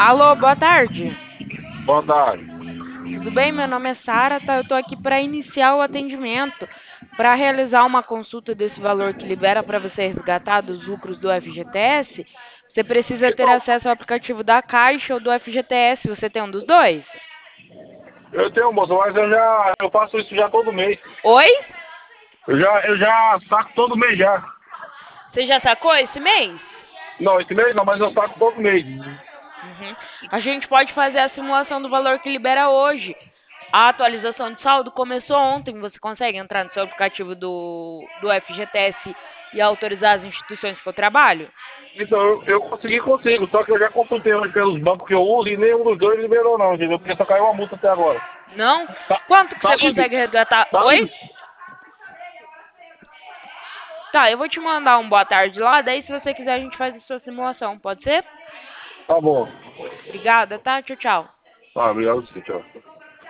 Alô, boa tarde. Boa tarde. Tudo bem? Meu nome é Sara, tá? Eu tô aqui para iniciar o atendimento, para realizar uma consulta desse valor que libera para você resgatar dos lucros do FGTS. Você precisa ter Então, acesso ao aplicativo da Caixa ou do FGTS. Você tem um dos dois? eu tenho, moça, mas eu faço isso já todo mês. Oi? Eu já saco todo mês já. Você já sacou esse mês? Não, esse mês não, mas eu saco todo mês. Uhum. A gente pode fazer a simulação do valor que libera hoje. A atualização de saldo começou ontem. Você consegue entrar no seu aplicativo do FGTS e autorizar as instituições que eu trabalho? Então, eu consigo, só que eu já consultei hoje pelos bancos que eu uso e nenhum dos dois liberou não, entendeu? Porque só caiu uma multa até agora. Não? Tá, Quanto que tá você livre, consegue resgatar? tá Oi? livre. Tá, eu vou te mandar um boa tarde lá, daí se você quiser a gente faz a sua simulação, pode ser? Tá bom. Obrigada, tá? Tchau, tchau. Tá, obrigado, tchau.